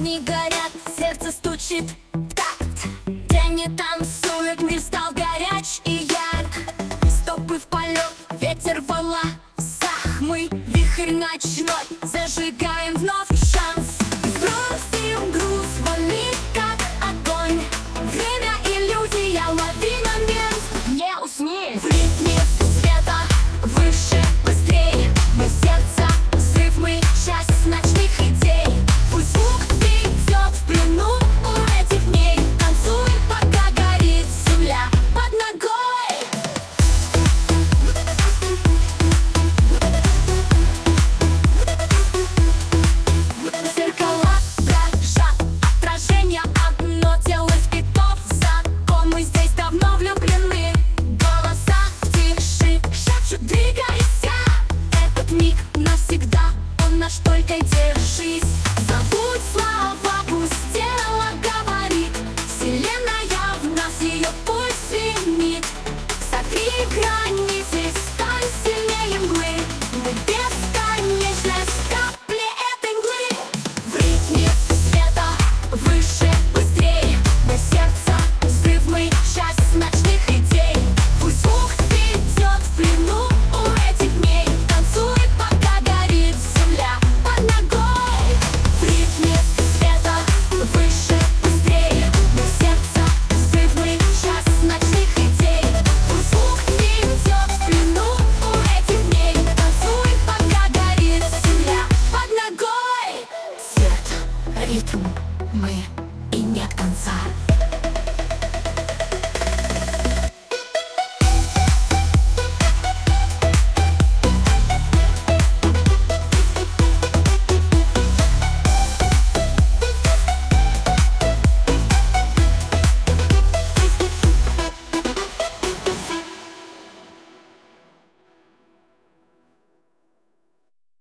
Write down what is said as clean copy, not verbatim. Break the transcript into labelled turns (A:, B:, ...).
A: огни горят, сердце стучит в такт. Тени танцуют, мир стал горяч и ярк. Стопы в полет, ветер в волосах. Мы вихрь ночной, зажигаем вновь шанс. Бросим груз, вали как огонь. Время иллюзия, лови момент. Не усни, в ритме света, выше, быстрей. Мы сердце, взрыв, мы часть ночных идей. Пусть звук ведет в плену у этих дней. Танцуй, пока горит земля под ногой. Зеркала дрожат, отражение одно, тело впитав закон. Мы здесь давно влюблены. Голоса в тиши шепчут, двигайся. Этот миг навсегда, он наш, только держись. Забудь слова, пусть